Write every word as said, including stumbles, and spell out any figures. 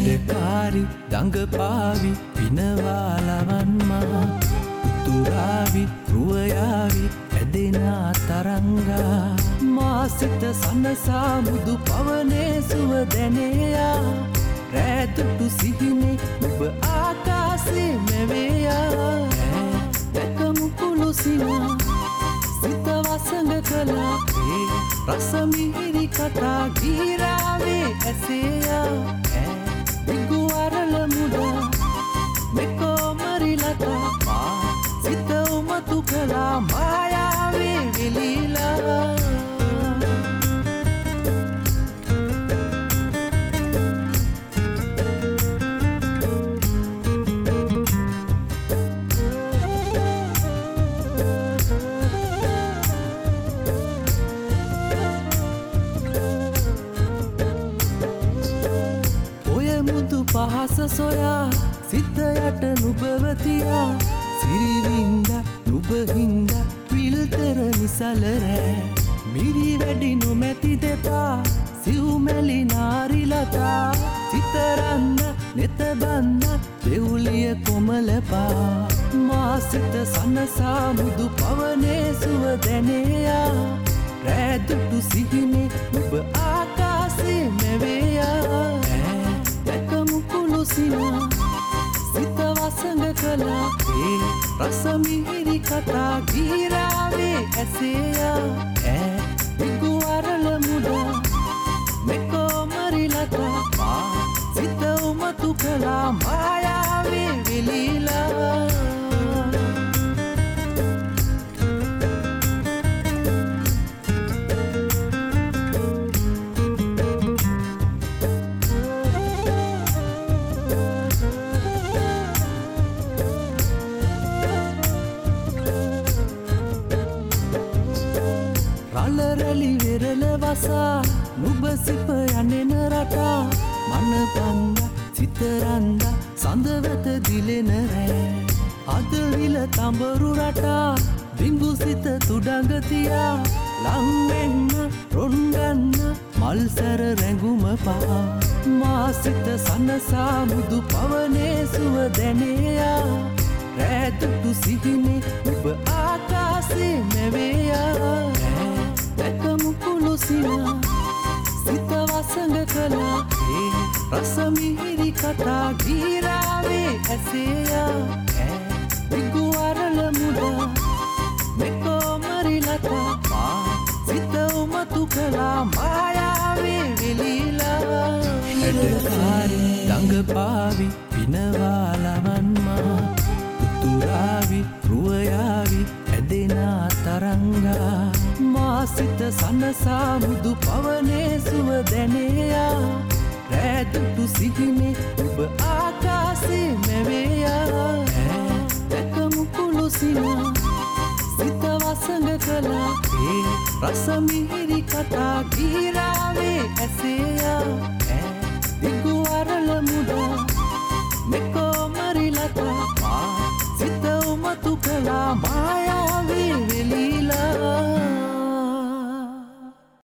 වැඩකාරි දඟපාවි පිනවාලවන්මා උතුරාවි රුවයාවි ඇදෙනා තරංගා මාසිත සනසා මුදු පවනේ සුව දැනයා රැදුටු සිහිනේ ඔබ ආකාසේ මැවයා දැකමු කුළුසිනා සිත වසඟ කළා ඒ රසමිහිරි කතා ගීරාවේ ඇසෙයා විගු අරල මුදා මෙකෝ මරිලතා මා සිත උමතු කළා මායාවේ විලීලා පහස සොයා සිත යට නුබවතියා සිරිවින්ද නුබහින්ද විල්තර නිසල රෑ මිරි වැඩි නොමැති දෙපා සිව්මැලි නාරිලතා සිතරන්න නෙතබන්න දෙවුලිය කොමලපා මාසිත සනසා මුදු පවනේ සුව දැනයා රැදුටු සිහිනේ ඔබ ආකාසේ මැවයා කුළුසිනා සිත වසඟ කළා ඒ රසමිහිරි කතා ගීරාවේ ඇසෙයා ඈ විගු අරල මුදා මෙකෝ මරිලතා මා සිත උමතු කළා මායාවේ විලීලා රලරලි වෙරළ වසා නුබ සිප යනෙන රටා මන බන්ද සිතරන්ද සඳවත දිලෙන රෑ අදවිල තඹරු රටා බිංගු සිත තුඩඟතියා ලංවෙන්න රොන්ගන්න මල්සැර රැඟුම පා මා සිත සනසා මුදු පවනේ සුව දැනයා රැදුටු සිහිනේ ඔබ ආකාසේ මැවයා දැකමු කුළුසිනා සිත වසඟ කළා ඒ රසමිහිරි කතා ගීරාවේ ඇසෙයා විගු අරල මුදා මෙකෝ මරිලතා මා සිත උමතු කළා මායාවේ විලීලා වැඩකාරි දඟපාවි පිනවාලවන්මා උතුරාවි රුවයාවි ඇදෙනා තරංගා මාසිත සනසා මුදු පවනේ සුව දැනයා රැදුටු සිහිනේ ඔබ ආකාසේ මැවයා දැකමු කුළුසිනා සිත වසඟ කළා ඒ රසමිහිරි කතා ගීරාවේ ඇසෙයා විගු අරල මුදා මෙකෝ මරිලතා මා සිත උමතු කළා මායාවේ විලීලා